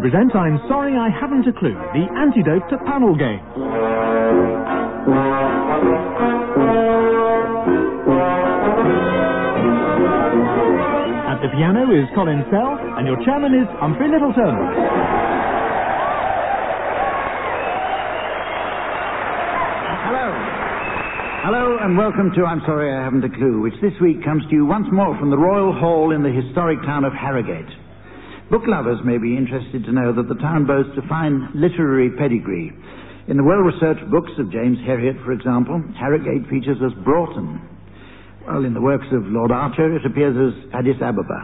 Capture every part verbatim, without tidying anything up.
present I'm Sorry I Haven't a Clue, the antidote to panel game. At the piano is Colin Sell, and your chairman is Humphrey Littleton. Hello. Hello and welcome to I'm Sorry I Haven't a Clue, which this week comes to you once more from the Royal Hall in the historic town of Harrogate. Book lovers may be interested to know that the town boasts a fine literary pedigree. In the well-researched books of James Herriot, for example, Harrogate features as Broughton, while in the works of Lord Archer it appears as Addis Ababa.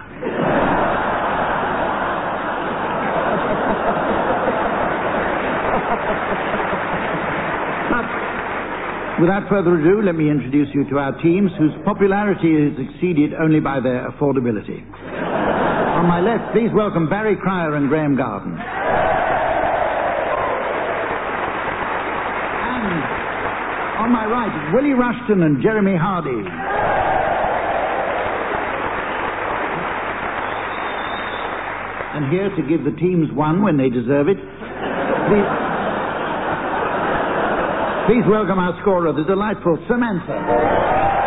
But without further ado, let me introduce you to our teams, whose popularity is exceeded only by their affordability. On my left, please welcome Barry Cryer and Graham Garden. And on my right, Willie Rushton and Jeremy Hardy. And here to give the teams one when they deserve it, please, please welcome our scorer, the delightful Samantha.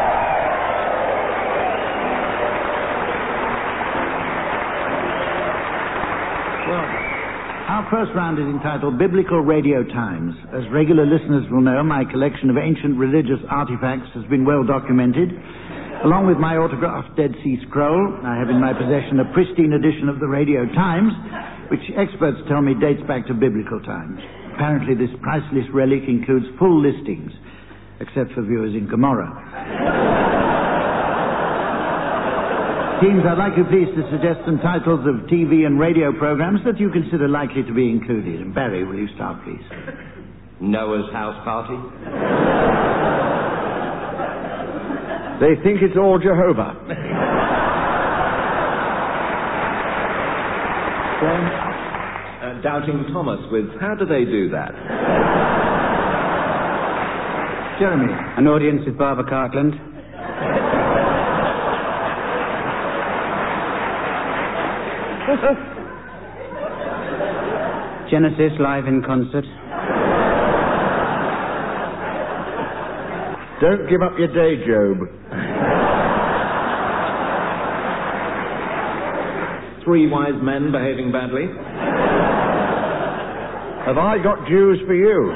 Our first round is entitled Biblical Radio Times. As regular listeners will know, my collection of ancient religious artifacts has been well documented. Along with my autographed Dead Sea Scroll, I have in my possession a pristine edition of the Radio Times, which experts tell me dates back to biblical times. Apparently this priceless relic includes full listings, except for viewers in Gomorrah. Teams, I'd like you please to suggest some titles of T V and radio programs that you consider likely to be included. And Barry, will you start, please? Noah's House Party. They think it's all Jehovah. uh, Doubting Thomas with How Do They Do That? Jeremy. An Audience with Barbara Cartland. Genesis live in concert. Don't give up your day, Job. Three Wise Men Behaving Badly. Have I got Jews for you?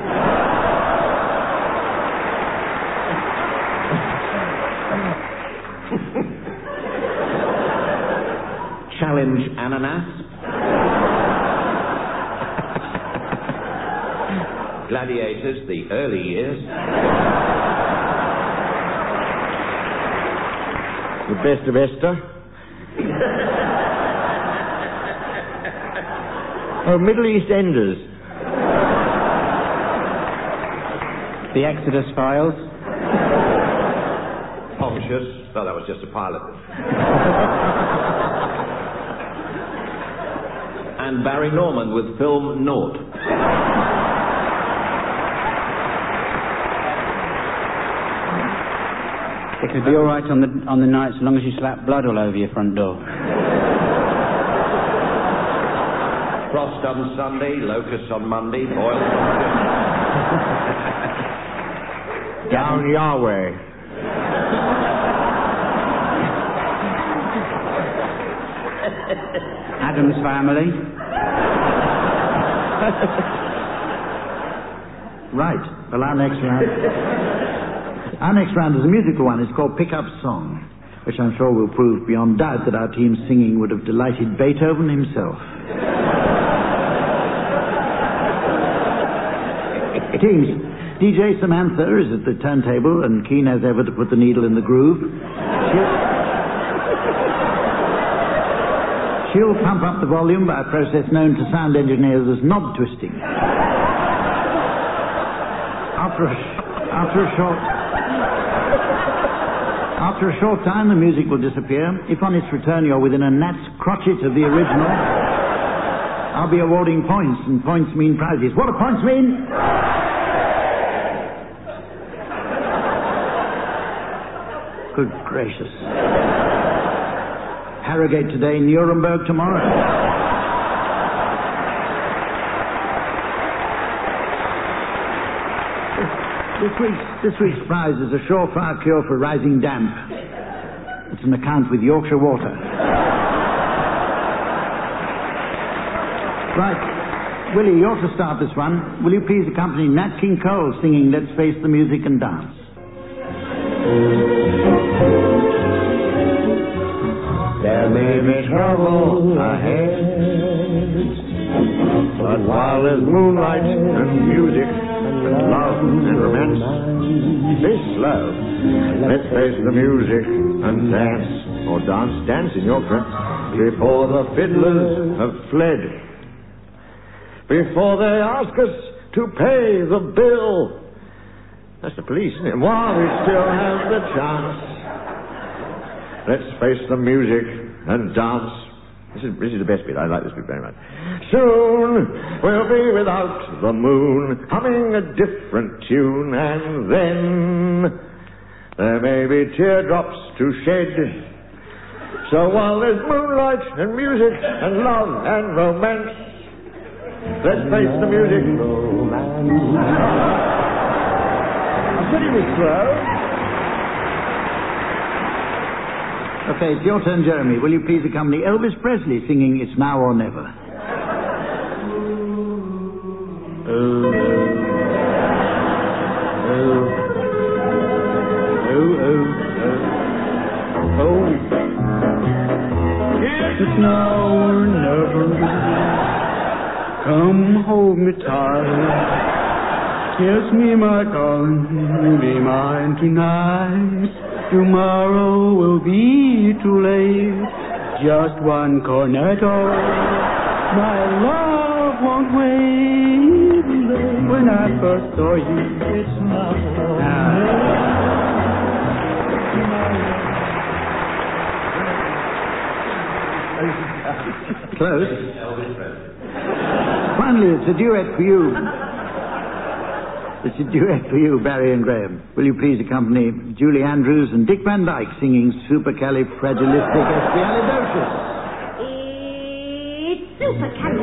Challenge Ananas. Gladiators, the early years. The Best of Esther. Oh, Middle East Enders. The Exodus Files. Pontius. Well, that was just a pilot. And Barry Norman with film Naught. It could be all right on the on the night so long as you slap blood all over your front door. Frost on Sunday, locusts on Monday, boiled. Down Yahweh. Adam's Family. Right. Well, our next round... Our next round is a musical one. It's called Pick-Up Song, which I'm sure will prove beyond doubt that our team's singing would have delighted Beethoven himself. Teams, D J Samantha is at the turntable and keen as ever to put the needle in the groove. She'll, she'll pump up the volume by a process known to sound engineers as knob twisting. After a, after a short... After a short time, the music will disappear. If on its return you're within a gnat's crotchet of the original, I'll be awarding points, and points mean prizes. What do points mean? Good gracious. Harrogate today, Nuremberg tomorrow. This week's, this week's prize is a surefire cure for rising damp. It's an account with Yorkshire Water. Right. Willie, you're to start this one. Will you please accompany Nat King Cole singing Let's Face the Music and Dance? There may be trouble ahead, but while there's moonlight and music and love and romance, be slow. Let's face the music and dance, or dance, dance in your front, before the fiddlers have fled, before they ask us to pay the bill. That's the police, isn't it? While we still have the chance, let's face the music and dance. This is, this is the best bit. I like this bit very much. Soon we'll be without the moon, humming a different tune, and then there may be teardrops to shed. So while there's moonlight and music and love and romance, let's face the music. I'm pretty bit slow. Okay, it's your turn, Jeremy. Will you please accompany Elvis Presley singing It's Now or Never? Oh, oh, oh, oh, oh, oh. It's now or never. Come hold me tight. Kiss me, my darling. Be mine tonight. Tomorrow will be too late. Just one cornetto. My love won't wait. When I first saw you, it's not Close. Finally, it's a duet for you. It's a duet for you, Barry and Graham. Will you please accompany Julie Andrews and Dick Van Dyke singing Supercalifragilisticexpialidocious? It's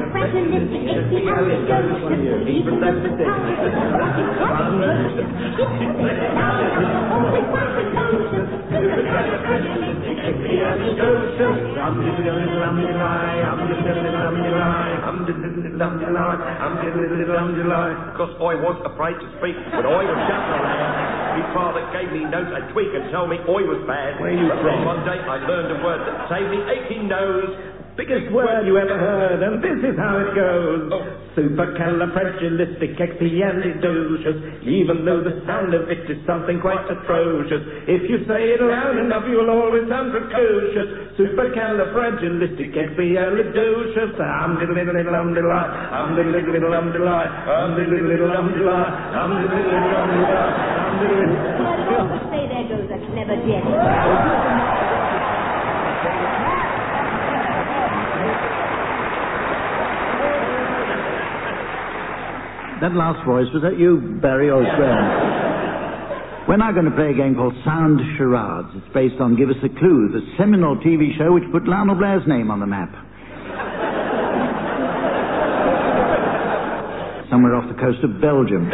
supercalifragilisticexpialidocious. Even though the because I was afraid to speak, but I was just around. My father gave me notes and tweak and told me I was bad. Where are you from? One day I learned a word that saved me aching nose. Biggest word you ever heard, and this is how it goes. Oh. Supercalifragilisticexpialidocious, even though the sound of it is something quite atrocious. If you say it loud enough, you'll always sound precocious. Supercalifragilisticexpialidocious. I'm diddle diddle diddle um diddle I'm diddle diddle diddle um diddle I'm diddle diddle diddle um diddle I'm diddle diddle diddle um diddle I'm diddle diddle. Say there goes a clever jet. That last voice, was that you, Barry, or Graham? We're now going to play a game called Sound Charades. It's based on Give Us a Clue, the seminal T V show which put Lionel Blair's name on the map. Somewhere off the coast of Belgium.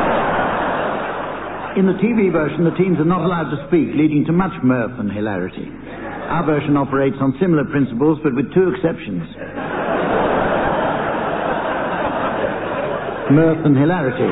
In the T V version, the teams are not allowed to speak, leading to much mirth and hilarity. Our version operates on similar principles, but with two exceptions. Mirth and hilarity.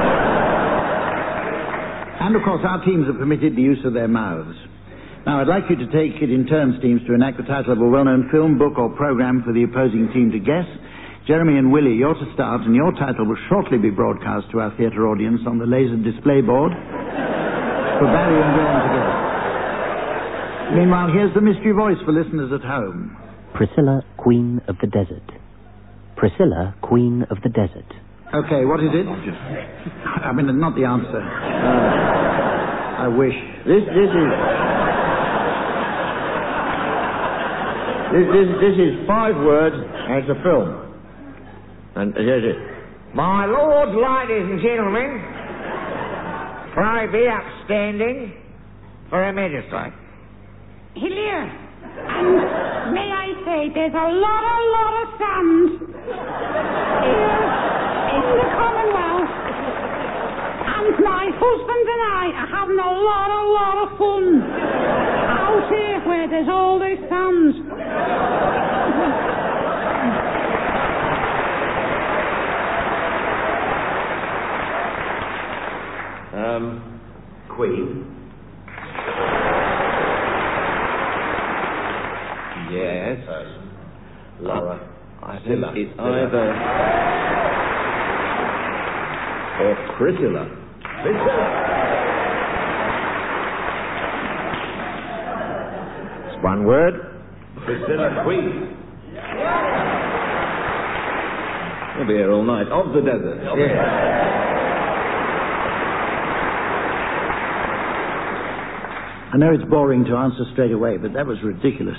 And, of course, our teams are permitted the use of their mouths. Now, I'd like you to take it in turns, teams, to enact the title of a well-known film, book, or program for the opposing team to guess. Jeremy and Willie, you're to start, and your title will shortly be broadcast to our theatre audience on the laser display board for Barry and Graham to guess. Meanwhile, here's the mystery voice for listeners at home. Priscilla, Queen of the Desert. Priscilla, Queen of the Desert. Okay, what is it? I mean, not the answer. Uh, I wish. This, this is... This, this, this is five words, and it's a film. And here's it. My lords, ladies and gentlemen, pray be upstanding for a magistrate. Hillier, and may I say, there's a lot, a lot of sand here in the Commonwealth, and my My husband and I are having a lot, a lot of fun. Out here where there's all this sand. Um, Queen? Yes. Uh, Laura. I think it's either... or Priscilla. Priscilla! It's one word. Priscilla Queen. We'll be here all night. Of the desert. Yeah. I know it's boring to answer straight away, but that was ridiculous.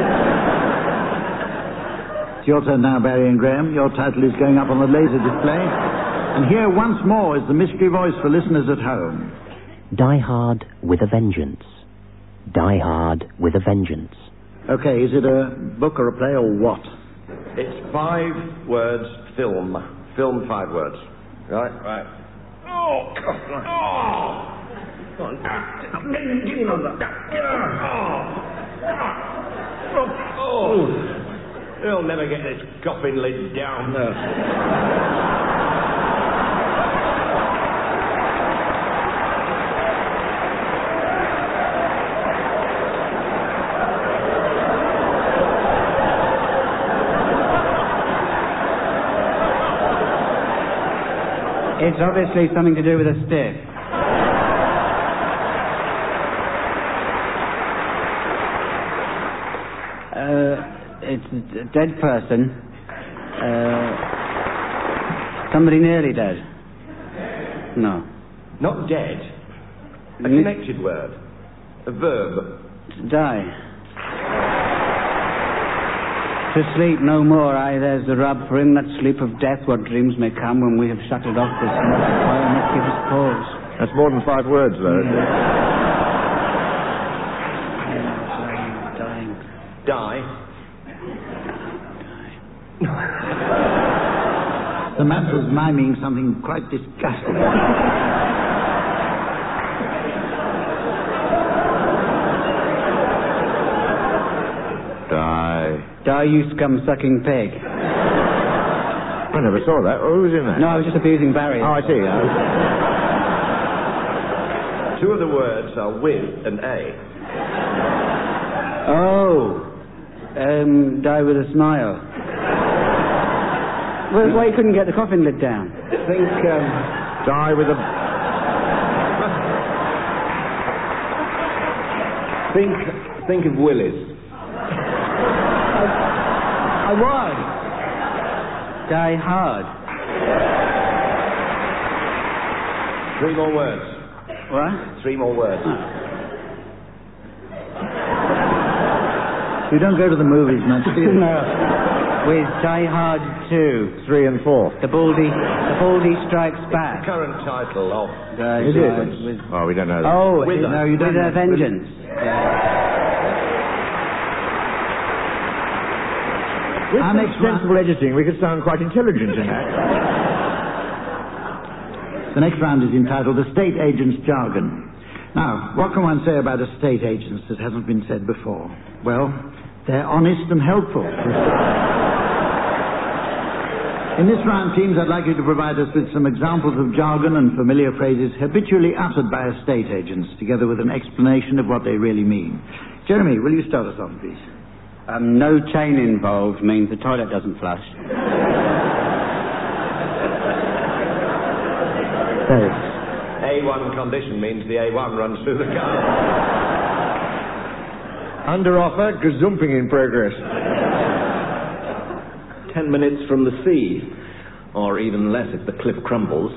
It's your turn now, Barry and Graham. Your title is going up on the laser display. And here once more is the mystery voice for listeners at home. Die Hard with a Vengeance. Die Hard with a Vengeance. Okay, is it a book or a play or what? It's five words film. Film five words. Right? Right. Oh, God. Oh! Come on. Get him on that. Oh. Oh. He'll never get this coffin lid down. No. It's obviously something to do with a stick. Uh, it's a dead person. Uh, somebody nearly dead. No. Not dead. A connected word. A verb. Die. To sleep no more, aye, there's the rub. For in that sleep of death, what dreams may come when we have shuttled off this mortal coil must give us pause. That's more than five words, though. Yeah. Dying. Die. The man was miming something quite disgusting. Die. Die, you scum-sucking pig. I never saw that. Oh, who was in that? No, I was just abusing Barry. Oh, I see. Uh, Two of the words are with and a. Oh. Um, die with a smile. Well, why you couldn't get the coffin lid down? Think, um... die with a... Think, think of Willis. I was. Die hard. Three more words. What? Three more words. You don't go to the movies much, do you? No. With Die Hard two. Three and four. The Baldy, the Baldy Strikes Back. Current title of... Die Is Hard it? with... Oh, we don't know that. Oh, With it- a- no, you don't with a know. vengeance. With Our some next sensible editing, we could sound quite intelligent in that. The next round is entitled The State Agent's Jargon. Now, what can one say about estate agents that hasn't been said before? Well, they're honest and helpful. In this round, teams, I'd like you to provide us with some examples of jargon and familiar phrases habitually uttered by estate agents, together with an explanation of what they really mean. Jeremy, will you start us off, please? Um, no chain involved means the toilet doesn't flush. Thanks. A one condition means the A one runs through the car. Under offer, gazumping in progress. Ten minutes from the sea. Or even less if the cliff crumbles.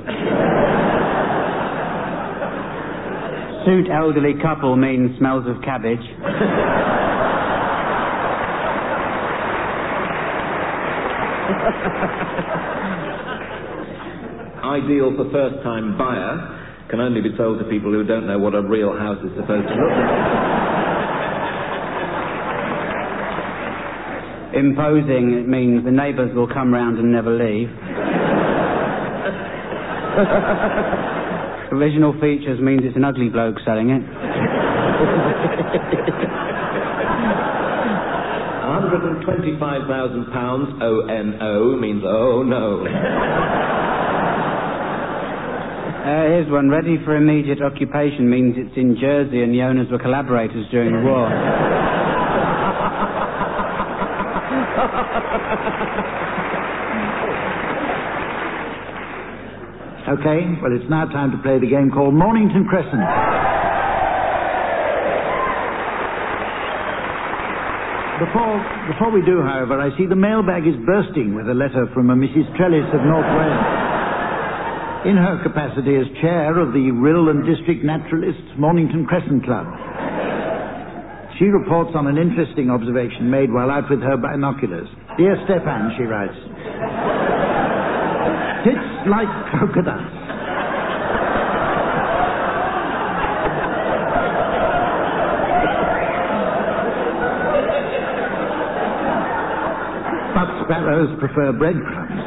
Suit elderly couple means smells of cabbage. Ideal for first-time buyer can only be sold to people who don't know what a real house is supposed to look like. Imposing, it means the neighbours will come round and never leave. Original features means it's an ugly bloke selling it. one hundred twenty-five thousand pounds, O N O, means oh no. Uh, here's one. Ready for immediate occupation means it's in Jersey and the owners were collaborators during the war. Okay, well, it's now time to play the game called Mornington Crescent. Before, before we do, however, I see the mailbag is bursting with a letter from a Missus Trellis of North Wales. In her capacity as chair of the Rill and District Naturalists Mornington Crescent Club. She reports on an interesting observation made while out with her binoculars. Dear Stefan, she writes, tits like coconuts. But sparrows prefer breadcrumbs.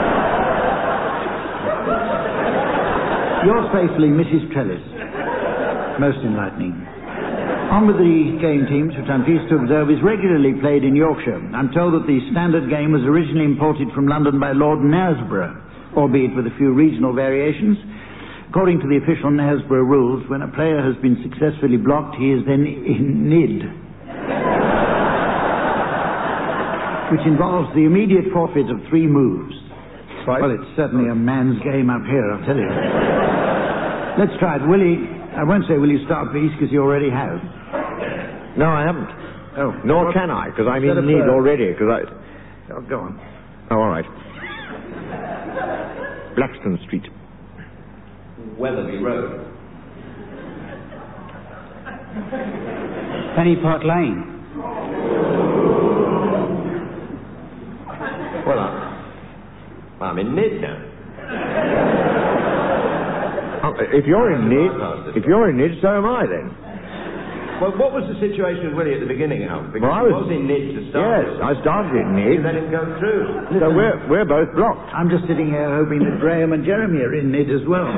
Yours faithfully, Missus Trellis. Most enlightening. On with the game teams, which I'm pleased to observe is regularly played in Yorkshire. I'm told that the standard game was originally imported from London by Lord Knaresborough, albeit with a few regional variations. According to the official Knaresborough rules, when a player has been successfully blocked, he is then in nid, which involves the immediate forfeit of three moves. Right. Well, it's certainly a man's game up here, I'll tell you. Let's try it. Willie, I won't say will you start, please, because you already have. No, I haven't. Oh. Nor What? can I, because I'm in Instead of, need uh, already, because I... Oh, go on. Oh, all right. Blackstone Street. Weatherby Road. Pennypot Lane. Well, I'm, I'm in Nid now. Oh, if you're in need, if you're in need, so am I then. Well, what was the situation with Willie at the beginning, Al? Because Well, I he was- was in Nid to start Yes, with. I started in You need, let him go through. so we're we're both blocked. I'm just sitting here hoping that Graham and Jeremy are in nid as well.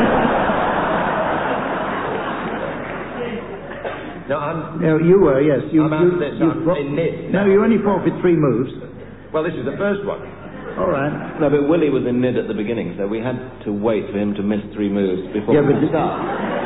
No, I'm... No, you were, yes. You, I'm out you, of this. you I'm fro- in nid No, now. you only forfeit three moves. Well, this is the first one. All right. No, but Willie was in mid at the beginning, so we had to wait for him to miss three moves before Yeah, we but could start.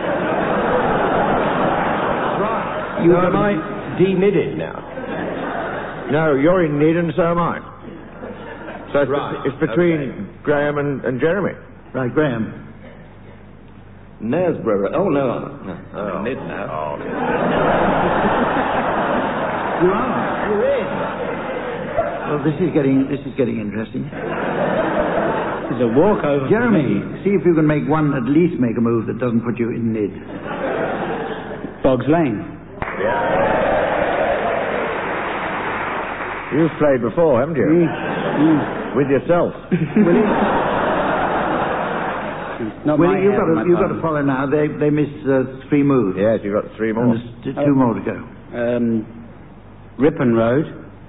Right. You so have- am I de-nidded now? No, you're in need, and so am I. So it's, Right, it's between okay. Graham and, and Jeremy. Right, Graham. Knaresborough. Oh, no. no. I'm Oh. in mid now. You are. You're in. Well, this is getting this is getting interesting. It's a walkover. for Jeremy, me. see if you can make one at least make a move that doesn't put you in nid. Boggs Lane. You've played before, haven't you? Mm. Mm. With yourself. Willie, Not my Willie you've hair, got my to you've got to pardon. follow now. They they missed uh, three moves. Yes, you've got three And more. there's t- two more to go. Um, Ripon Road.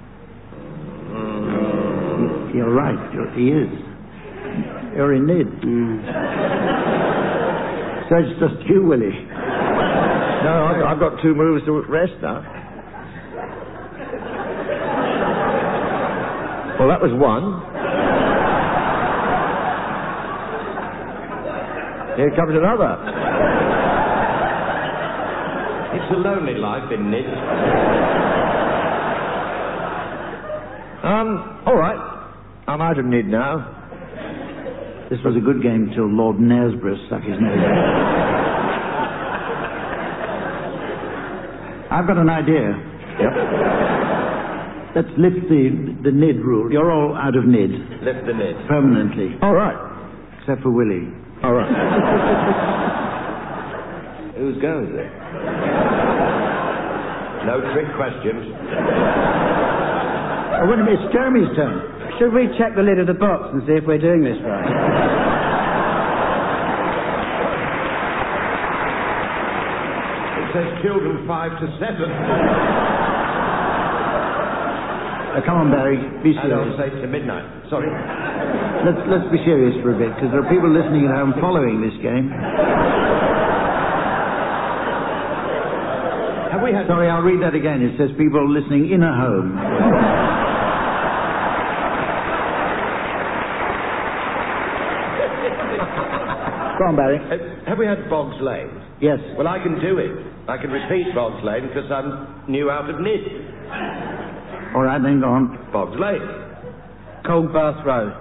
You're right. You're, he is. You're in nid. Mm. So it's just you, Willie. No, I've, I've got two moves to rest now. Well, that was one. Here comes another. It's a lonely life in Nid. Um, all right. I'm out of need now. This was a good game till Lord Knaresborough stuck his nose in. I've got an idea. Yep. Let's lift the, the nid rule. You're all out of nid Lift the Nid. permanently, All right. except for Willie. All right. Whose go is it? No trick questions. Oh, wait a minute, it's Jeremy's turn. Should we check the lid of the box and see if we're doing this right? It says children five to seven. Uh, come on, Barry, be I don't serious. say to midnight. Sorry. Let's, let's be serious for a bit, because there are people listening at home following this game. we had... Sorry, I'll read that again. It says people listening in a home. Go on, Barry. Uh, have we had Boggs Lane? Yes. Well, I can do it. I can repeat Boggs Lane because I'm new out of Nid. All right, then go on. Boggs Lane. Cold Bath Road.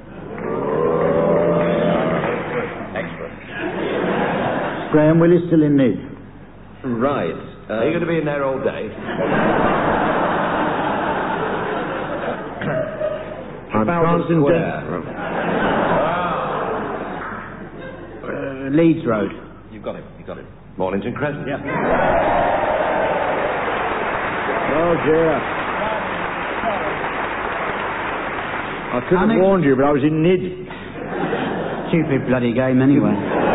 Excellent. Graham Willis still in Nid. Right. Uh, Are you going to be in there all day? I'm Square. Uh, Leeds Road. You've got it. You've got it. Mornington Crescent. Yeah. Oh, dear. I could have Annex- warned you, but I was in Nid. Stupid bloody game anyway.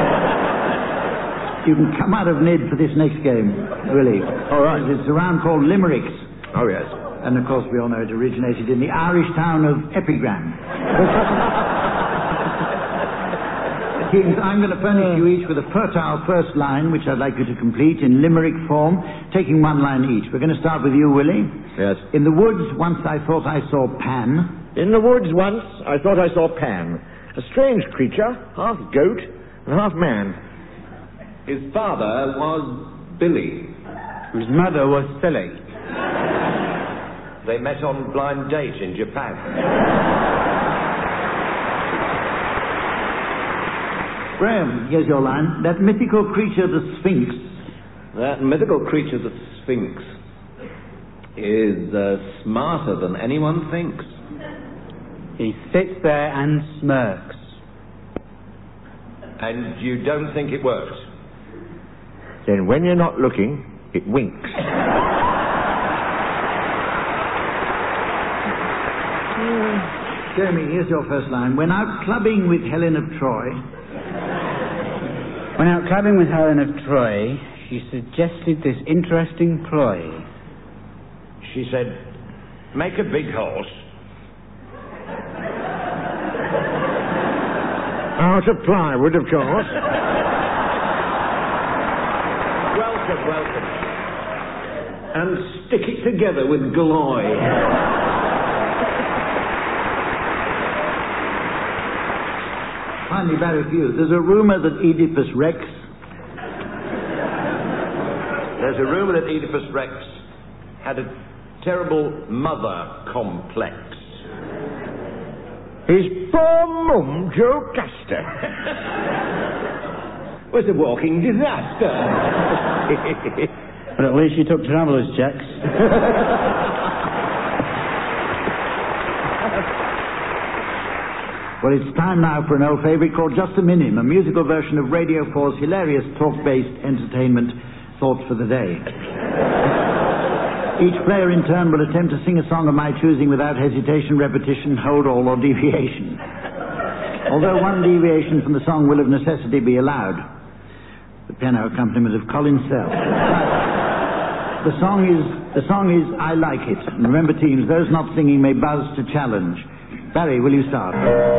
You can come out of Nid for this next game, really. All right. It's a round called Limericks. Oh, yes. And, of course, we all know it originated in the Irish town of Epigram. Kings, I'm going to furnish you each with a fertile first line, which I'd like you to complete in limerick form, taking one line each. We're going to start with you, Willie. Yes. In the woods, once I thought I saw Pan. In the woods once, I thought I saw Pan, a strange creature, half goat and half man. His father was Billy. His mother was silly. They met on blind date in Japan. Graham, here's your line. That mythical creature, the Sphinx. That mythical creature, the Sphinx, is uh, smarter than anyone thinks. He sits there and smirks. And you don't think it works? Then when you're not looking, it winks. Jeremy, here's your first line. When out clubbing with Helen of Troy. When out clubbing with Helen of Troy, she suggested this interesting ploy. She said, make a big horse. Out of plywood, of course. Welcome, welcome. And stick it together with Gloy. Finally, Barry, for you. There's a rumour that Oedipus Rex... There's a rumour that Oedipus Rex had a terrible mother complex. His poor mum, Jocasta, Was a walking disaster. But at least she took traveller's checks. Well, it's time now for an old favourite called Just a Minim, a musical version of Radio four's hilarious talk-based entertainment Thoughts for the Day. Each player in turn will attempt to sing a song of my choosing without hesitation, repetition, hold all, or deviation. Although one deviation from the song will of necessity be allowed. The piano accompaniment of Colin Sell. The song is the song is I Like It. And remember, teams, those not singing may buzz to challenge. Barry, will you start? I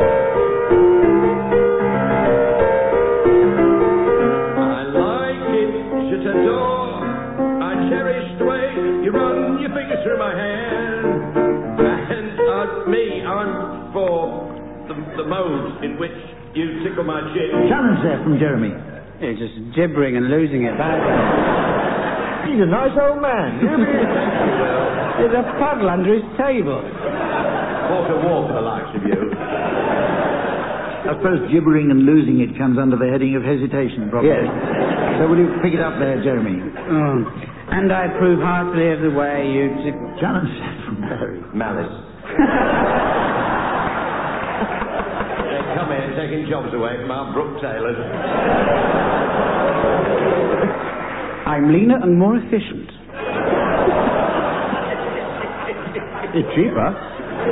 like it, je t'adore. I cherish the way you run your fingers through my hair. And uh, me, I'm for the, the mode in which you tickle my chin. Challenge there from Jeremy. You're just gibbering and losing it badly. he's a nice old man. There's a puddle under his table. Walk a walk for the likes of you. I suppose gibbering and losing it comes under the heading of hesitation, probably. Yes. So will you pick it up there, Jeremy? Oh. And I approve heartily of the way you... T- Challenge that from Barry. Malice. They come here taking jobs away from our Brook tailors. I'm leaner and more efficient. It's cheaper.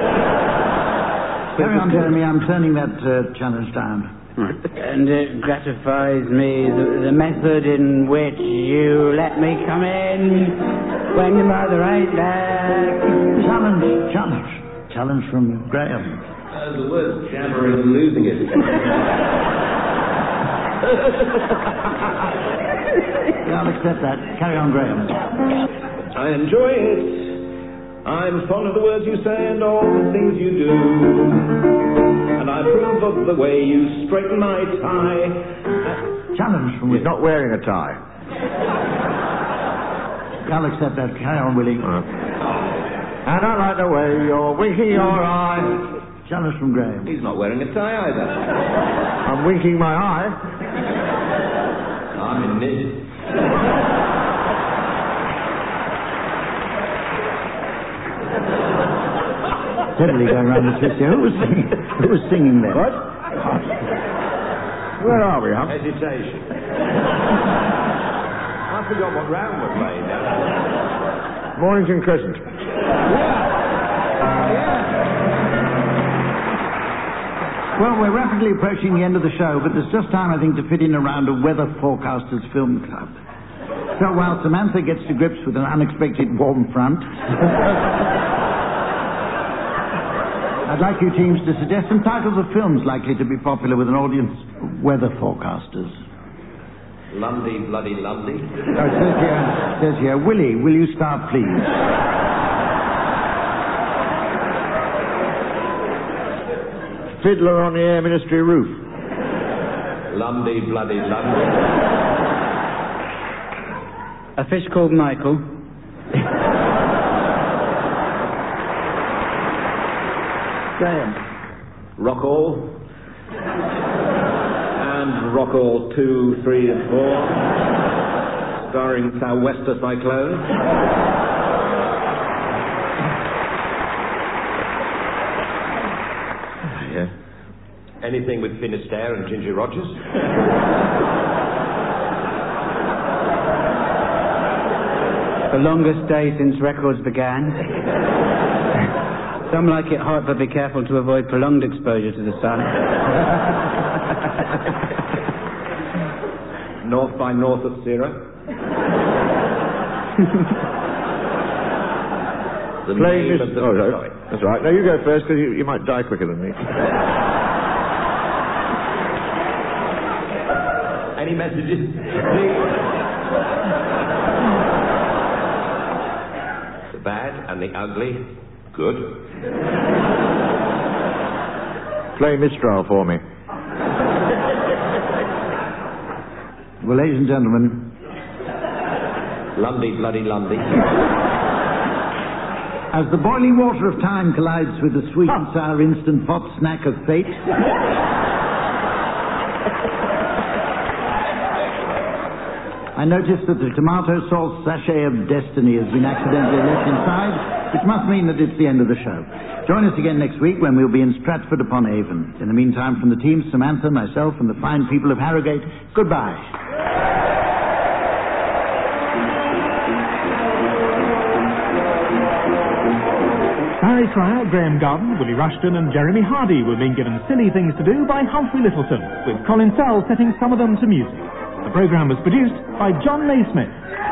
Carry on, Jeremy. I'm turning that uh, challenge down. And it gratifies me the, the method in which you let me come in when your mother ain't there. Challenge, challenge. Challenge from Graham. Uh, the word jabbering and losing it. Yeah, I'll accept that. Carry on, Graham. I enjoy it. I'm fond of the words you say and all the things you do. And I approve of the way you straighten my tie. Uh, Challenge from He's Willie. not wearing a tie. I'll accept that. Carry on, Willie. And I like the way you're winking your eye. Challenge from Graham. he's not wearing a tie either. I'm winking my eye. I'm in mid. Steadily going round the twist here. Who was singing, Who was singing there? What? Where are we, Hum? Hesitation. I forgot what round we're playing now. Mornington Crescent. Well, we're rapidly approaching the end of the show, but there's just time, I think, to fit in a round of Weather Forecasters Film Club. So while Samantha gets to grips with an unexpected warm front, I'd like you teams to suggest some titles of films likely to be popular with an audience of weather forecasters. Lundy, bloody Lundy. Oh, it says here, it says here, Willie, will you start, please? Fiddler on the Air Ministry roof. Lundy, bloody Lundy. A Fish Called Michael. Graham. Rock All. And Rock All two, three, and four. Starring Sou'wester Cyclone. Yeah. Anything with Finisterre and Ginger Rogers? The longest day since records began. Some like it hot, but be careful to avoid prolonged exposure to the sun. North by North of Sierra. The Play name Miss... of the... Oh, no. Sorry. That's all right. No, you go first, because you, you might die quicker than me. Any messages? The bad and the ugly. Good. Play Mistral for me. Well, ladies and gentlemen, Lundy, bloody Lundy. as the boiling water of time collides with the sweet and sour instant hot snack of fate, I noticed that the tomato sauce sachet of destiny has been accidentally left inside, which must mean that it's the end of the show. Join us again next week when we'll be in Stratford upon Avon. In the meantime, from the team, Samantha, myself, and the fine people of Harrogate, goodbye. Barry Fryer, Graham Garden, Willie Rushton and Jeremy Hardy were being given silly things to do by Humphrey Littleton, with Colin Sell setting some of them to music. The programme was produced by John Naismith.